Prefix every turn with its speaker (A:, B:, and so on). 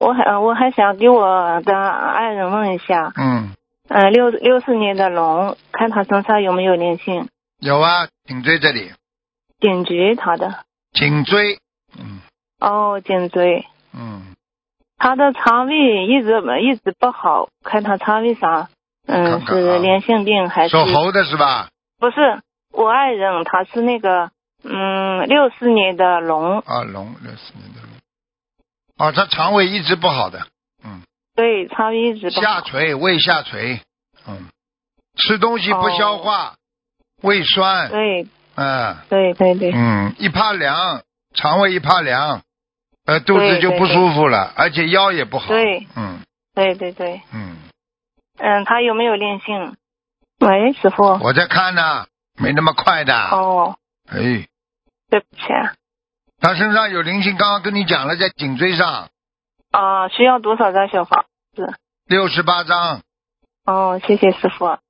A: 我还想给我的爱人问一下，
B: 嗯，
A: 60年的龙，看他身上有没有灵性，
B: 有啊，颈椎这里，
A: 颈椎他的。
B: 颈椎，
A: 哦，颈椎。
B: 嗯，
A: 他的肠胃一直不好，看他肠胃上，
B: 看看啊
A: 是良性病还是？
B: 属猴的是吧？
A: 不是，我爱人他是那个64年的龙。
B: 啊，龙，64年的龙。哦，他肠胃一直不好的，
A: 对，肠胃一直不好。
B: 下垂，胃下垂，吃东西不消化，胃酸，
A: 对，
B: 对，一怕凉，肠胃一怕凉，肚子就不舒服了，而且腰也不好。
A: 对，对，他有没有灵性？喂，师傅。
B: 我在看呢，没那么快的。
A: 哦。
B: 哎，
A: 对不起啊。
B: 他身上有灵性，刚刚跟你讲了，在颈椎上。
A: 需要多少张小房子？
B: 68张。
A: 哦，谢谢师傅。